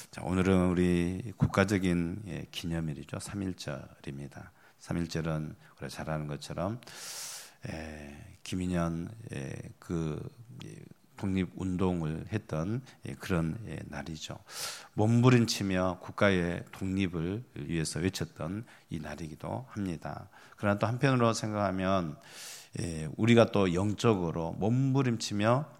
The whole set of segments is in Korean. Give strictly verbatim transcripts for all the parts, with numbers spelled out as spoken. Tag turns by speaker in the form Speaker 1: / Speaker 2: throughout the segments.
Speaker 1: 자, 오늘은 우리 국가적인 예, 기념일이죠. 삼일절입니다. 삼일절은 우리가 잘 아는 것처럼 에, 김인현 예, 그 예, 독립운동을 했던 예, 그런 예, 날이죠. 몸부림치며 국가의 독립을 위해서 외쳤던 이 날이기도 합니다. 그러나 또 한편으로 생각하면 예, 우리가 또 영적으로 몸부림치며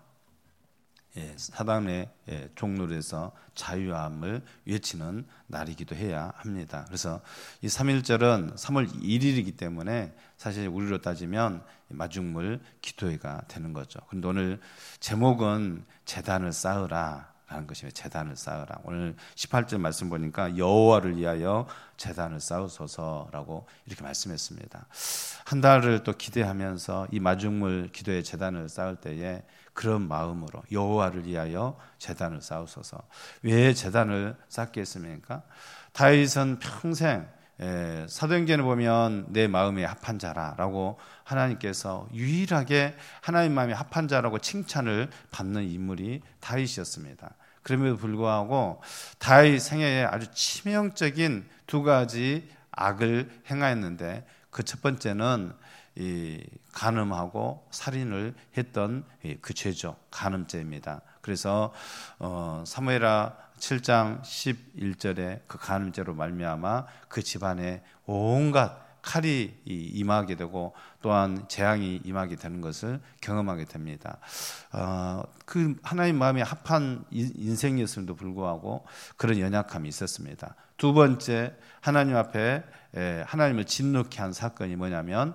Speaker 1: 예, 사단의 예, 종로에서 자유함을 외치는 날이기도 해야 합니다. 그래서 이 삼일절은 삼월 일일이기 때문에 사실 우리로 따지면 마중물 기도회가 되는 거죠. 그런데 오늘 제목은 제단을 쌓으라 라는 것입니다. 제단을 쌓으라. 오늘 십팔절 말씀 보니까 여호와를 위하여 제단을 쌓으소서라고 이렇게 말씀했습니다. 한 달을 또 기대하면서 이 마중물 기도의 제단을 쌓을 때에 그런 마음으로 여호와를 위하여 제단을 쌓으소서. 왜 제단을 쌓겠습니까? 다윗은 평생 에, 사도행전에 보면 내 마음에 합한 자라라고 하나님께서 유일하게 하나님 마음에 합한 자라고 칭찬을 받는 인물이 다윗이었습니다. 그럼에도 불구하고 다윗 생애에 아주 치명적인 두 가지 악을 행하였는데 그 첫 번째는 이 간음하고 살인을 했던 그 죄죠. 간음죄입니다. 그래서 어, 사무엘하 칠장 십일절에 그 간음죄로 말미암아 그 집안에 온갖 칼이 임하게 되고 또한 재앙이 임하게 되는 것을 경험하게 됩니다. 어, 그 하나님 마음에 합한 인생이었음에도 불구하고 그런 연약함이 있었습니다. 두 번째, 하나님 앞에 하나님을 진노케 한 사건이 뭐냐면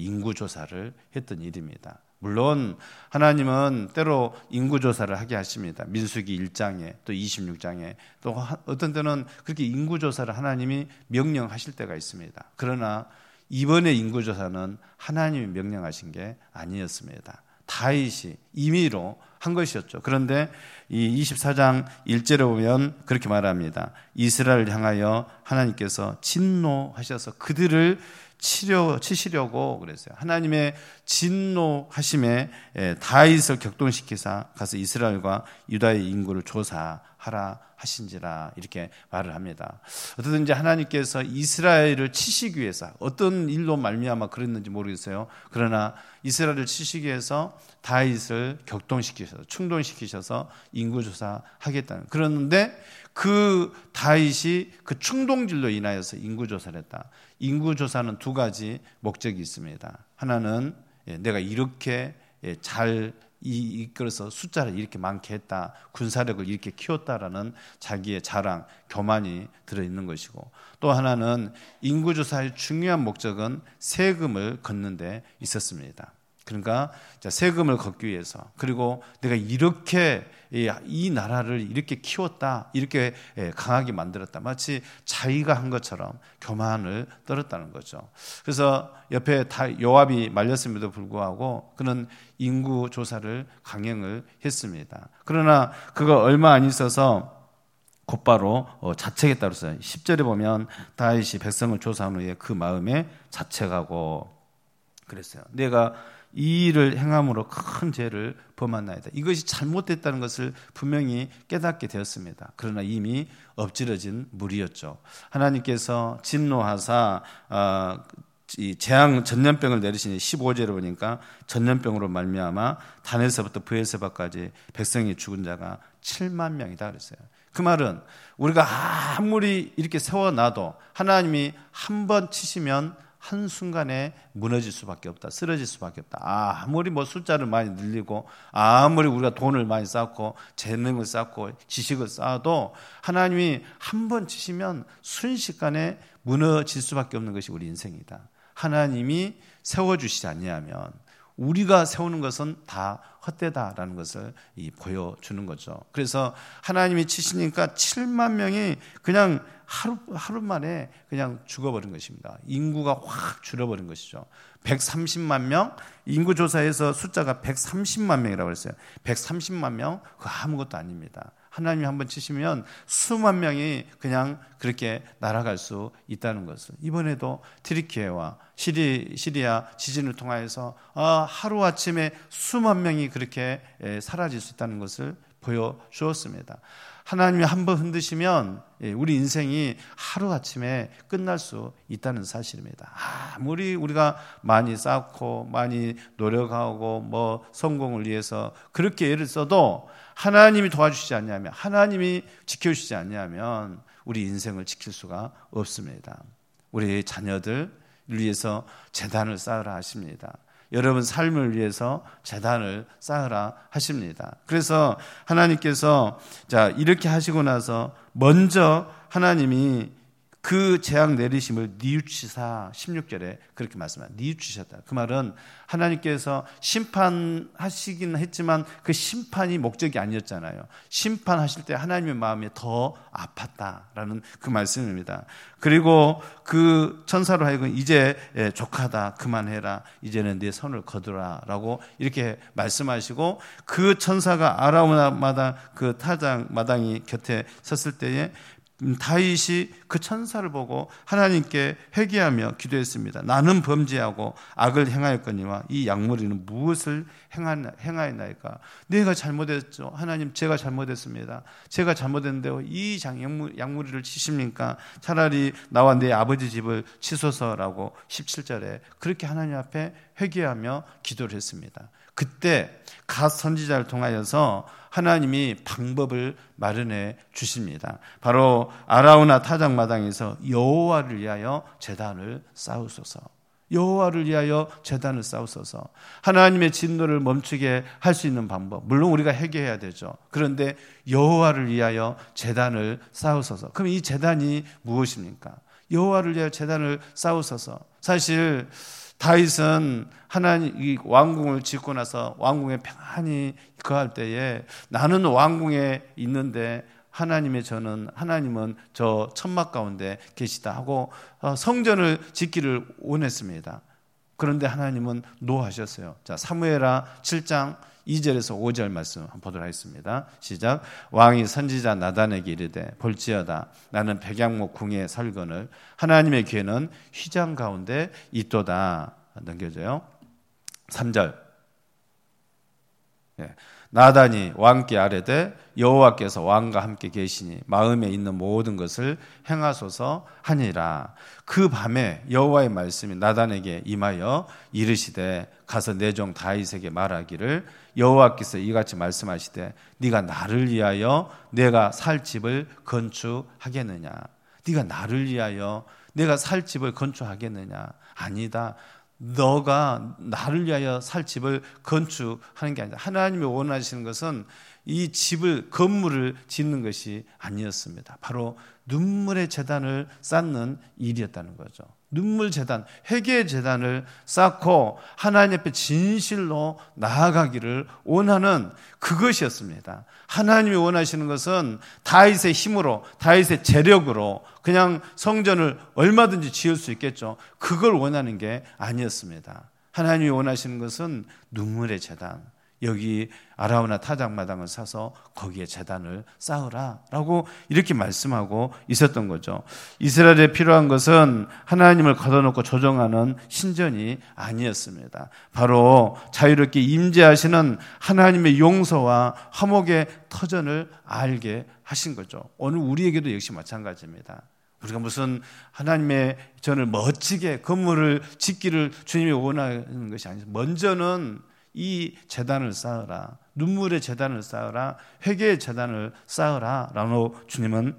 Speaker 1: 인구조사를 했던 일입니다. 물론 하나님은 때로 인구조사를 하게 하십니다. 민수기 일장에 또 이십육장에 또 어떤 때는 그렇게 인구조사를 하나님이 명령하실 때가 있습니다. 그러나 이번에 인구조사는 하나님이 명령하신 게 아니었습니다. 다윗이 임의로 한 것이었죠. 그런데 이 이십사장 일절에 보면 그렇게 말합니다. 이스라엘을 향하여 하나님께서 진노하셔서 그들을 치려, 치시려고 그랬어요. 하나님의 진노하심에 다윗을 격동시키사 가서 이스라엘과 유다의 인구를 조사하라 하신지라 이렇게 말을 합니다. 어떻든지 하나님께서 이스라엘을 치시기 위해서 어떤 일로 말미암아 그랬는지 모르겠어요. 그러나 이스라엘을 치시기 위해서 다윗을 격동시키셔서 충동시키셔서 인구조사하겠다는. 그런데 그 다윗이 그 충동질로 인하여서 인구조사를 했다. 인구조사는 두 가지 목적이 있습니다. 하나는 내가 이렇게 잘 이끌어서 숫자를 이렇게 많게 했다, 군사력을 이렇게 키웠다라는 자기의 자랑, 교만이 들어있는 것이고, 또 하나는 인구조사의 중요한 목적은 세금을 걷는 데 있었습니다. 그러니까 세금을 걷기 위해서, 그리고 내가 이렇게 이 나라를 이렇게 키웠다, 이렇게 강하게 만들었다, 마치 자기가 한 것처럼 교만을 떨었다는 거죠. 그래서 옆에 다 요압이 말렸음에도 불구하고 그는 인구 조사를 강행을 했습니다. 그러나 그거 얼마 안 있어서 곧바로 자책했다고 써요. 십절에 보면 다윗이 백성을 조사한 후에 그 마음에 자책하고 그랬어요. 내가 이 일을 행함으로 큰 죄를 범한나이다. 이것이 잘못됐다는 것을 분명히 깨닫게 되었습니다. 그러나 이미 엎질러진 물이었죠. 하나님께서 진노하사 어, 이 재앙 전염병을 내리시니 십오절에 보니까 전염병으로 말미암아 단에서부터 브에세바까지 백성이 죽은 자가 칠만 명이다 그랬어요. 그 말은 우리가 아무리 이렇게 세워놔도 하나님이 한 번 치시면 한순간에 무너질 수밖에 없다. 쓰러질 수밖에 없다. 아무리 뭐 숫자를 많이 늘리고 아무리 우리가 돈을 많이 쌓고 재능을 쌓고 지식을 쌓아도 하나님이 한 번 치시면 순식간에 무너질 수밖에 없는 것이 우리 인생이다. 하나님이 세워주시지 않냐면 우리가 세우는 것은 다 헛되다라는 것을 보여주는 거죠. 그래서 하나님이 치시니까 칠만 명이 그냥 하루, 하루 만에 그냥 죽어버린 것입니다. 인구가 확 줄어버린 것이죠. 백삼십만 명, 인구조사에서 숫자가 백삼십만 명이라고 했어요. 백삼십만 명, 그거 아무것도 아닙니다. 하나님이 한번 치시면 수만 명이 그냥 그렇게 날아갈 수 있다는 것을, 이번에도 트리키에와 시리, 시리아 지진을 통하여서 하루아침에 수만 명이 그렇게 사라질 수 있다는 것을 보여주었습니다. 하나님이 한번 흔드시면 우리 인생이 하루아침에 끝날 수 있다는 사실입니다. 아무리 우리가 많이 쌓고 많이 노력하고 뭐 성공을 위해서 그렇게 애를 써도 하나님이 도와주시지 않냐면, 하나님이 지켜주시지 않냐면 우리 인생을 지킬 수가 없습니다. 우리 자녀들 위해서 제단을 쌓으라 하십니다. 여러분 삶을 위해서 제단을 쌓으라 하십니다. 그래서 하나님께서 자 이렇게 하시고 나서 먼저 하나님이 그 재앙 내리심을 뉘우치사 십육 절에 그렇게 말씀합니다. 뉘우치셨다. 그 말은 하나님께서 심판하시긴 했지만 그 심판이 목적이 아니었잖아요. 심판하실 때 하나님의 마음이 더 아팠다라는 그 말씀입니다. 그리고 그 천사로 하여금 이제 족하다, 그만해라, 이제는 네 손을 거두라 라고 이렇게 말씀하시고, 그 천사가 아라우나 마당 그 타장 마당이 곁에 섰을 때에 다윗이 그 천사를 보고 하나님께 회개하며 기도했습니다. 나는 범죄하고 악을 행하였거니와 이 약물이는 무엇을 행하였나이까? 내가 잘못했죠. 하나님, 제가 잘못했습니다. 제가 잘못했는데 이 약물이를 치십니까? 차라리 나와 내 아버지 집을 치소서라고 십칠 절에 그렇게 하나님 앞에 회개하며 기도를 했습니다. 그때 갓 선지자를 통하여서 하나님이 방법을 마련해 주십니다. 바로 아라우나 타작마당에서 여호와를 위하여 제단을 쌓으소서. 여호와를 위하여 제단을 쌓으소서. 하나님의 진노를 멈추게 할 수 있는 방법, 물론 우리가 회개해야 되죠. 그런데 여호와를 위하여 제단을 쌓으소서. 그럼 이 제단이 무엇입니까? 여호와를 위하여 제단을 쌓으소서. 사실 다윗은 하나님 이 왕궁을 짓고 나서 왕궁에 평안히 거할 때에 나는 왕궁에 있는데 하나님의 저는 하나님은 저 천막 가운데 계시다 하고 성전을 짓기를 원했습니다. 그런데 하나님은 노하셨어요. 자, 사무엘하 칠 장 이 절에서 오 절 말씀 한번 보도록 하겠습니다. 시작. 왕이 선지자 나단에게 이르되 볼지어다 나는 백양목 궁에 살거늘 하나님의 괴는 휘장 가운데 있도다. 넘겨져요. 삼 절. 네. 나단이 왕께 아뢰되 여호와께서 왕과 함께 계시니 마음에 있는 모든 것을 행하소서 하니라. 그 밤에 여호와의 말씀이 나단에게 임하여 이르시되 가서 내 종 다윗에게 말하기를 여호와께서 이같이 말씀하시되 네가 나를 위하여 내가 살 집을 건축하겠느냐? 네가 나를 위하여 내가 살 집을 건축하겠느냐? 아니다. 너가 나를 위하여 살 집을 건축하는 게 아니다. 하나님이 원하시는 것은 이 집을, 건물을 짓는 것이 아니었습니다. 바로 눈물의 제단을 쌓는 일이었다는 거죠. 눈물 제단, 회개의 제단을 쌓고 하나님 앞에 진실로 나아가기를 원하는 그것이었습니다. 하나님이 원하시는 것은 다윗의 힘으로, 다윗의 재력으로 그냥 성전을 얼마든지 지을 수 있겠죠. 그걸 원하는 게 아니었습니다. 하나님이 원하시는 것은 눈물의 제단, 여기 아라우나 타작마당을 사서 거기에 제단을 쌓으라 라고 이렇게 말씀하고 있었던 거죠. 이스라엘에 필요한 것은 하나님을 걷어놓고 조정하는 신전이 아니었습니다. 바로 자유롭게 임재하시는 하나님의 용서와 화목의 터전을 알게 하신 거죠. 오늘 우리에게도 역시 마찬가지입니다. 우리가 무슨 하나님의 전을 멋지게 건물을 짓기를 주님이 원하는 것이 아니죠. 먼저는 이 제단을 쌓으라, 눈물의 제단을 쌓으라, 회개의 제단을 쌓으라 라고 주님은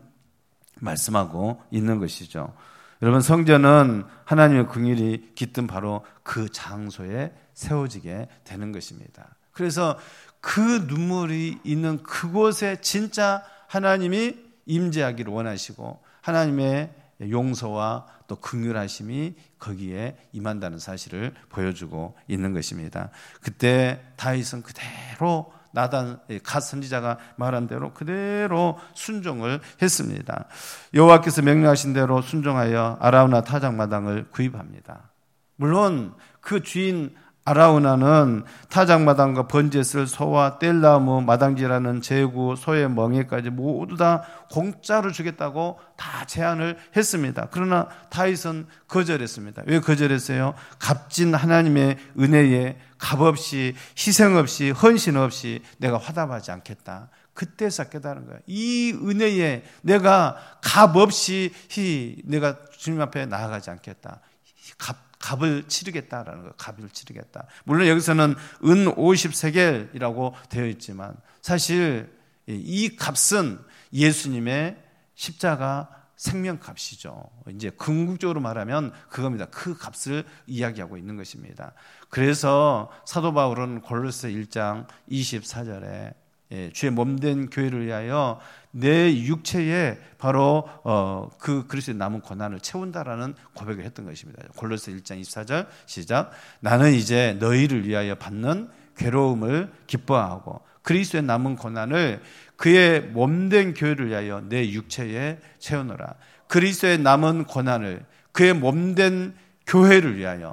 Speaker 1: 말씀하고 있는 것이죠. 여러분, 성전은 하나님의 긍휼이 깃든 바로 그 장소에 세워지게 되는 것입니다. 그래서 그 눈물이 있는 그곳에 진짜 하나님이 임재하기를 원하시고 하나님의 용서와 또 긍휼하심이 거기에 임한다는 사실을 보여주고 있는 것입니다. 그때 다윗은 그대로 나단 갓 선지자가 말한 대로 그대로 순종을 했습니다. 여호와께서 명령하신 대로 순종하여 아라우나 타작마당을 구입합니다. 물론 그 주인 아라우나는 타작마당과 번제에 쓸 소와 뗄나무, 마당지라는 제구, 소의 멍에까지 모두 다 공짜로 주겠다고 다 제안을 했습니다. 그러나 다윗은 거절했습니다. 왜 거절했어요? 값진 하나님의 은혜에 값없이, 희생 없이, 헌신 없이 내가 화답하지 않겠다. 그때서 깨달은 거예요. 이 은혜에 내가 값없이 내가 주님 앞에 나아가지 않겠다. 값, 값을 치르겠다라는 거예요. 값을 치르겠다. 물론 여기서는 은 오십 세겔이라고 되어 있지만 사실 이 값은 예수님의 십자가 생명값이죠. 이제 궁극적으로 말하면 그겁니다. 그 값을 이야기하고 있는 것입니다. 그래서 사도 바울은 골로새 일 장 이십사 절에 예, 주의 몸된 교회를 위하여 내 육체에 바로 어, 그 그리스도의 남은 고난을 채운다라는 고백을 했던 것입니다. 골로새 일 장 이십사 절 시작. 나는 이제 너희를 위하여 받는 괴로움을 기뻐하고 그리스도의 남은 고난을 그의 몸된 교회를 위하여 내 육체에 채우노라. 그리스도의 남은 고난을 그의 몸된 교회를 위하여,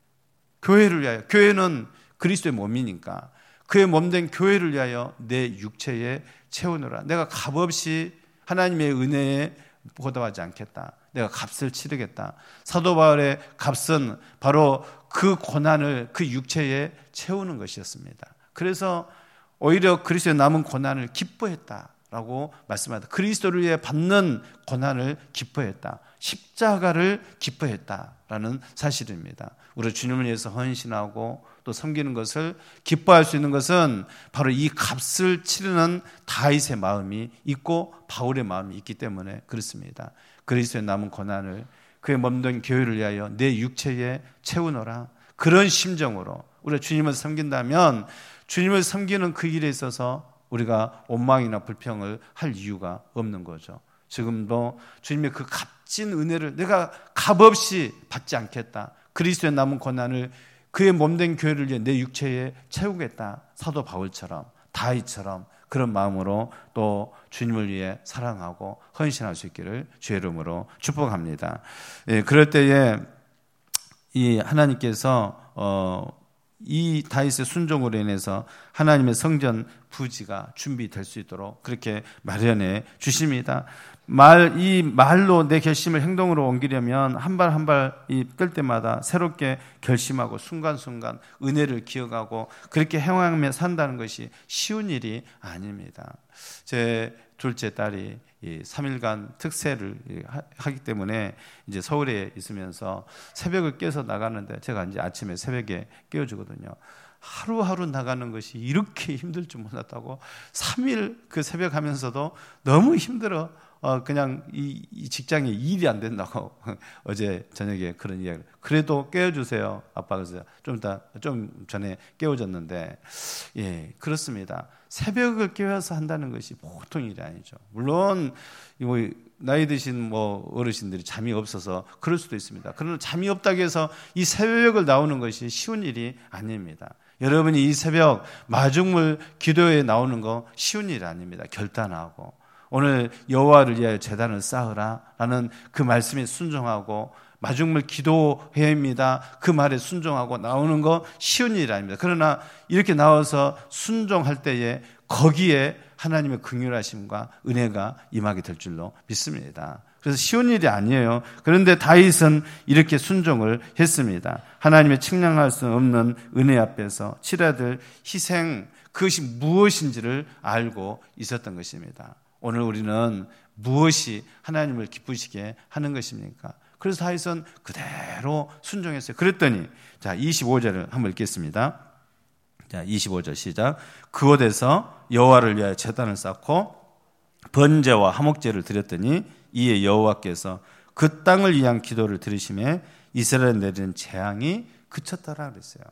Speaker 1: 교회를 위하여, 교회는 그리스도의 몸이니까 그의 몸된 교회를 위하여 내 육체에 채우노라. 내가 값없이 하나님의 은혜에 보답하지 않겠다. 내가 값을 치르겠다. 사도 바울의 값은 바로 그 고난을 그 육체에 채우는 것이었습니다. 그래서 오히려 그리스도의 남은 고난을 기뻐했다라고 말씀하다. 그리스도를 위해 받는 고난을 기뻐했다. 십자가를 기뻐했다라는 사실입니다. 우리 주님을 위해서 헌신하고 또 섬기는 것을 기뻐할 수 있는 것은 바로 이 값을 치르는 다윗의 마음이 있고 바울의 마음이 있기 때문에 그렇습니다. 그리스도의 남은 고난을 그의 몸된 교회를 위하여 내 육체에 채우노라. 그런 심정으로 우리가 주님을 섬긴다면 주님을 섬기는 그 일에 있어서 우리가 원망이나 불평을 할 이유가 없는 거죠. 지금도 주님의 그 값진 은혜를 내가 값없이 받지 않겠다. 그리스도의 남은 고난을 그의 몸된 교회를 위해 내 육체에 채우겠다. 사도 바울처럼 다윗처럼 그런 마음으로 또 주님을 위해 사랑하고 헌신할 수 있기를 주의 이름으로 축복합니다. 예, 그럴 때에 이 하나님께서 어 이 다윗의 순종으로 인해서 하나님의 성전 부지가 준비될 수 있도록 그렇게 마련해 주십니다. 말, 이 말로 내 결심을 행동으로 옮기려면 한 발 한 발 뜰 때마다 새롭게 결심하고 순간순간 은혜를 기억하고 그렇게 행하며 산다는 것이 쉬운 일이 아닙니다. 제 둘째 딸이 이 삼 일간 특세를 하기 때문에 이제 서울에 있으면서 새벽을 깨서 나가는데 제가 이제 아침에 새벽에 깨워주거든요. 하루하루 나가는 것이 이렇게 힘들 줄 몰랐다고. 삼 일 그 새벽 하면서도 너무 힘들어. 어, 그냥 이, 이 직장에 일이 안 된다고 어제 저녁에 그런 이야기를. 그래도 깨워주세요. 아빠가 좀 이따, 좀 전에 깨워줬는데, 예, 그렇습니다. 새벽을 깨워서 한다는 것이 보통 일이 아니죠. 물론, 뭐, 나이 드신 뭐 어르신들이 잠이 없어서 그럴 수도 있습니다. 그러나 잠이 없다고 해서 이 새벽을 나오는 것이 쉬운 일이 아닙니다. 여러분이 이 새벽 마중물 기도에 나오는 거 쉬운 일이 아닙니다. 결단하고. 오늘 여호와를 위하여 제단을 쌓으라라는 그 말씀에 순종하고 마중물 기도해야 합니다. 그 말에 순종하고 나오는 거 쉬운 일이 아닙니다. 그러나 이렇게 나와서 순종할 때에 거기에 하나님의 긍휼하심과 은혜가 임하게 될 줄로 믿습니다. 그래서 쉬운 일이 아니에요. 그런데 다윗은 이렇게 순종을 했습니다. 하나님의 측량할 수 없는 은혜 앞에서 치러야 될 희생, 그것이 무엇인지를 알고 있었던 것입니다. 오늘 우리는 무엇이 하나님을 기쁘시게 하는 것입니까? 그래서 다윗은 그대로 순종했어요. 그랬더니 자 이십오 절을 한번 읽겠습니다. 자 이십오 절 시작. 그곳에서 여호와를 위하여 제단을 쌓고 번제와 화목제를 드렸더니 이에 여호와께서 그 땅을 위한 기도를 들으심에 이스라엘에 내리는 재앙이 그쳤더라 그랬어요.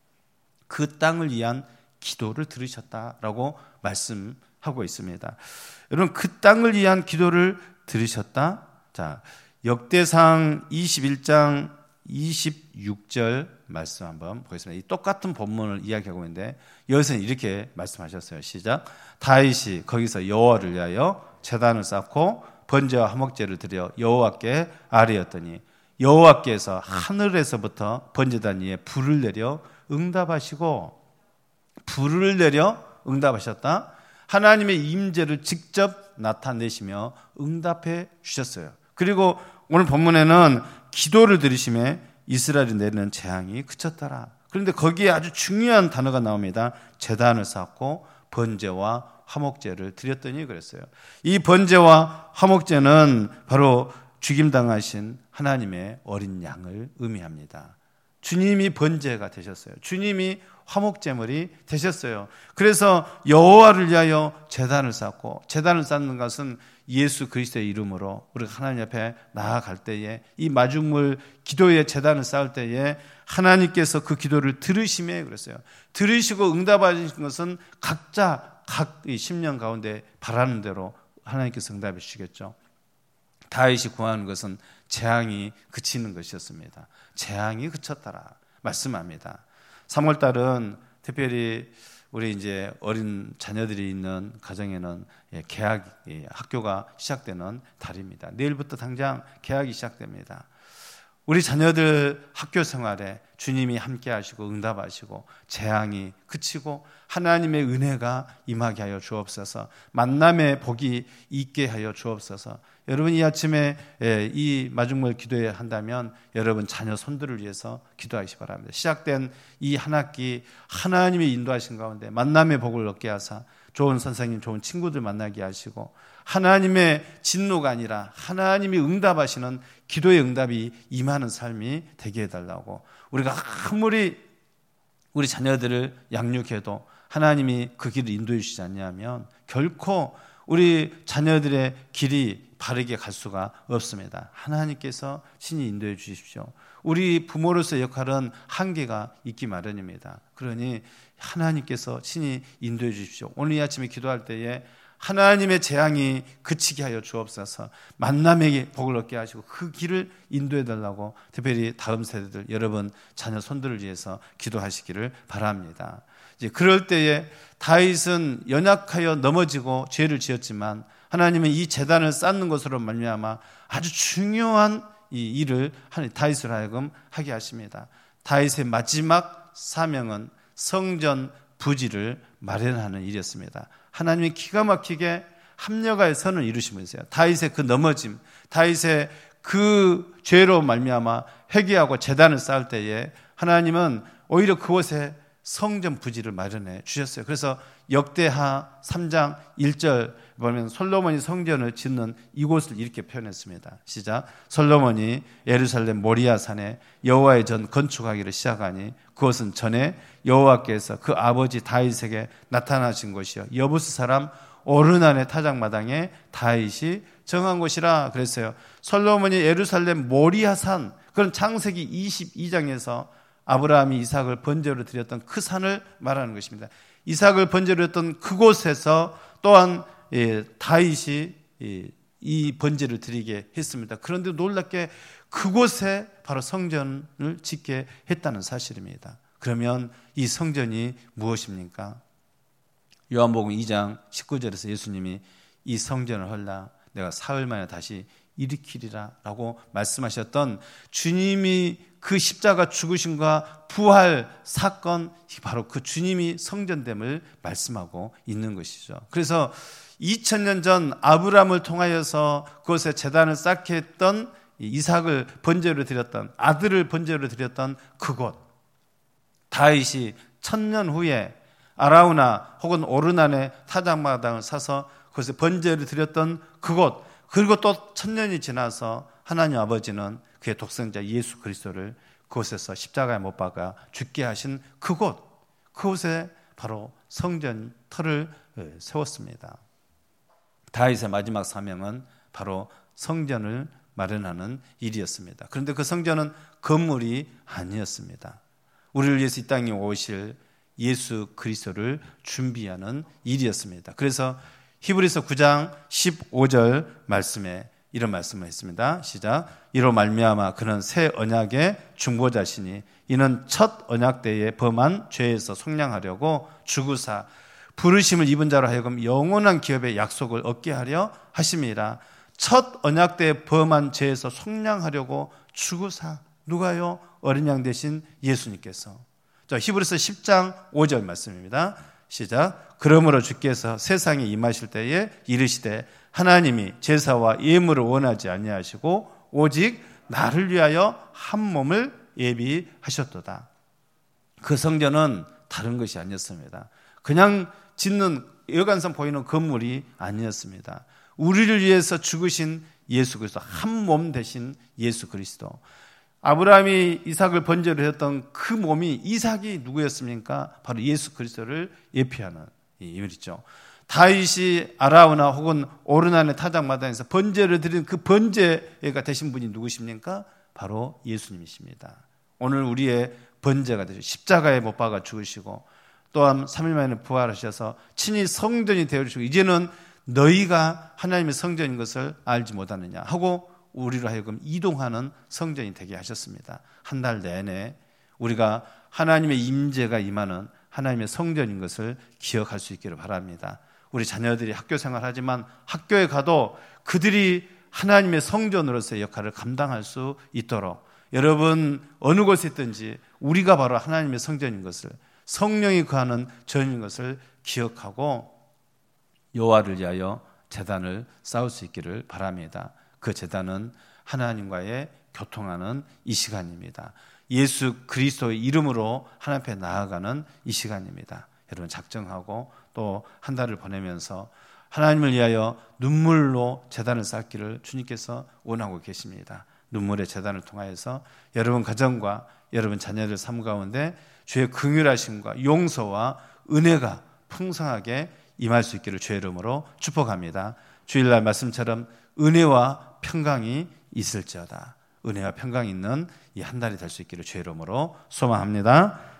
Speaker 1: 그 땅을 위한 기도를 들으셨다라고 말씀하고 있습니다. 여러분 그 땅을 위한 기도를 들으셨다. 자 역대상 이십일 장 이십육 절 말씀 한번 보겠습니다. 이 똑같은 본문을 이야기하고 있는데 여기서는 이렇게 말씀하셨어요. 시작. 다윗이 거기서 여호와를 위하여 제단을 쌓고 번제와 화목제를 드려 여호와께 아뢰었더니 여호와께서 하늘에서부터 번제단 위에 불을 내려 응답하시고 불을 내려 응답하셨다. 하나님의 임재를 직접 나타내시며 응답해 주셨어요. 그리고 오늘 본문에는 기도를 들으심에 이스라엘이 내리는 재앙이 그쳤더라. 그런데 거기에 아주 중요한 단어가 나옵니다. 제단을 쌓고 번제와 화목제를 드렸더니 그랬어요. 이 번제와 화목제는 바로 죽임당하신 하나님의 어린 양을 의미합니다. 주님이 번제가 되셨어요. 주님이 화목제물이 되셨어요. 그래서 여호와를 위하여 제단을 쌓고, 제단을 쌓는 것은 예수 그리스도의 이름으로 우리가 하나님 앞에 나아갈 때에, 이 마중물 기도의 제단을 쌓을 때에 하나님께서 그 기도를 들으심에 그랬어요. 들으시고 응답하신 것은 각자 각 심령 가운데 바라는 대로 하나님께서 응답해 주시겠죠. 다윗이 구하는 것은 재앙이 그치는 것이었습니다. 재앙이 그쳤더라 말씀합니다. 삼월 달은 특별히 우리 이제 어린 자녀들이 있는 가정에는 개학 학교가 시작되는 달입니다. 내일부터 당장 개학이 시작됩니다. 우리 자녀들 학교 생활에 주님이 함께 하시고 응답하시고 재앙이 그치고 하나님의 은혜가 임하게 하여 주옵소서. 만남의 복이 있게 하여 주옵소서. 여러분 이 아침에 이 마중물 기도회 한다면 여러분 자녀 손들을 위해서 기도하시기 바랍니다. 시작된 이 한 학기 하나님의 인도하신 가운데 만남의 복을 얻게 하사 좋은 선생님, 좋은 친구들 만나게 하시고 하나님의 진노가 아니라 하나님이 응답하시는 기도의 응답이 임하는 삶이 되게 해달라고, 우리가 아무리 우리 자녀들을 양육해도 하나님이 그 길을 인도해 주시지 않냐면 결코 우리 자녀들의 길이 바르게 갈 수가 없습니다. 하나님께서 친히 인도해 주십시오. 우리 부모로서의 역할은 한계가 있기 마련입니다. 그러니 하나님께서 친히 인도해 주십시오. 오늘 이 아침에 기도할 때에 하나님의 재앙이 그치게 하여 주옵소서. 만남의 복을 얻게 하시고 그 길을 인도해 달라고 특별히 다음 세대들 여러분 자녀 손들을 위해서 기도하시기를 바랍니다. 이제 그럴 때에 다윗은 연약하여 넘어지고 죄를 지었지만 하나님은 이 제단을 쌓는 것으로 말미암아 아주 중요한 이 일을 다윗을 하여금 하게 하십니다. 다윗의 마지막 사명은 성전 부지를 마련하는 일이었습니다. 하나님이 기가 막히게 합력하여 선을 이루시면서요. 다윗의 그 넘어짐, 다윗의 그 죄로 말미암아 회개하고 제단을 쌓을 때에 하나님은 오히려 그곳에 성전 부지를 마련해 주셨어요. 그래서 역대하 삼 장 일 절 보면 솔로몬이 성전을 짓는 이곳을 이렇게 표현했습니다. 시작. 솔로몬이 예루살렘 모리아 산에 여호와의 전 건축하기를 시작하니 그것은 전에 여호와께서 그 아버지 다윗에게 나타나신 곳이요 여부스 사람 오르난의 타작마당에 다윗이 정한 곳이라 그랬어요. 솔로몬이 예루살렘 모리아 산, 그런 창세기 이십이 장에서 아브라함이 이삭을 번제로 드렸던 그 산을 말하는 것입니다. 이삭을 번제로 드렸던 그곳에서 또한 예, 다윗이 예, 이 번제를 드리게 했습니다. 그런데 놀랍게 그곳에 바로 성전을 짓게 했다는 사실입니다. 그러면 이 성전이 무엇입니까? 요한복음 이 장 십구 절에서 예수님이 이 성전을 헐라 내가 사흘 만에 다시 일으키리라 라고 말씀하셨던 주님이 그 십자가 죽으심과 부활 사건, 바로 그 주님이 성전됨을 말씀하고 있는 것이죠. 그래서 이천 년 전 아브라함을 통하여서 그곳에 제단을 쌓게 했던 이삭을 번제로 드렸던, 아들을 번제로 드렸던 그곳, 다윗이 천년 후에 아라우나 혹은 오르난의 타작마당을 사서 그곳에 번제를 드렸던 그곳, 그리고 또 천년이 지나서 하나님 아버지는 그의 독생자 예수 그리스도를 그곳에서 십자가에 못 박아 죽게 하신 그곳, 그곳에 바로 성전 터를 세웠습니다. 다윗의 마지막 사명은 바로 성전을 마련하는 일이었습니다. 그런데 그 성전은 건물이 아니었습니다. 우리를 위해서 이 땅에 오실 예수 그리스도를 준비하는 일이었습니다. 그래서 히브리서 구 장 십오 절 말씀에 이런 말씀을 했습니다. 시작. 이로 말미암아 그는 새 언약의 중보자시니 이는 첫 언약 때에 범한 죄에서 속량하려고 죽으사 부르심을 입은 자로 하여금 영원한 기업의 약속을 얻게 하려 하심이라. 첫 언약 때에 범한 죄에서 속량하려고 죽으사, 누가요? 어린 양 대신 예수님께서. 자, 히브리서 십 장 오 절 말씀입니다. 시작. 그러므로 주께서 세상에 임하실 때에 이르시되 하나님이 제사와 예물을 원하지 아니하시고 오직 나를 위하여 한 몸을 예비하셨도다. 그 성전은 다른 것이 아니었습니다. 그냥 짓는 여간선 보이는 건물이 아니었습니다. 우리를 위해서 죽으신 예수 그리스도, 한 몸 되신 예수 그리스도. 아브라함이 이삭을 번제로 했던 그 몸이, 이삭이 누구였습니까? 바로 예수 그리스도를 예표하는 인물이죠. 다윗이 아라우나 혹은 오르난의 타작마당에서 번제를 드린 그 번제가 되신 분이 누구십니까? 바로 예수님이십니다. 오늘 우리의 번제가 되죠. 십자가에 못 박아 죽으시고 또한 삼 일 만에 부활하셔서 친히 성전이 되어주시고 이제는 너희가 하나님의 성전인 것을 알지 못하느냐 하고 우리로 하여금 이동하는 성전이 되게 하셨습니다. 한 달 내내 우리가 하나님의 임재가 임하는 하나님의 성전인 것을 기억할 수 있기를 바랍니다. 우리 자녀들이 학교 생활하지만 학교에 가도 그들이 하나님의 성전으로서의 역할을 감당할 수 있도록 여러분 어느 곳에 있든지 우리가 바로 하나님의 성전인 것을, 성령이 거하는 전인 것을 기억하고 여호와를 위하여 제단을 쌓을 수 있기를 바랍니다. 그 제단은 하나님과의 교통하는 이 시간입니다. 예수 그리스도의 이름으로 하나님 앞에 나아가는 이 시간입니다. 여러분 작정하고 또 한 달을 보내면서 하나님을 위하여 눈물로 제단을 쌓기를 주님께서 원하고 계십니다. 눈물의 제단을 통하여서 여러분 가정과 여러분 자녀들 삶 가운데 주의 긍휼하심과 용서와 은혜가 풍성하게 임할 수 있기를 주의 이름으로 축복합니다. 주일날 말씀처럼 은혜와 평강이 있을지어다. 은혜와 평강이 있는 이 한 달이 될 수 있기를 주의 이름으로 소망합니다.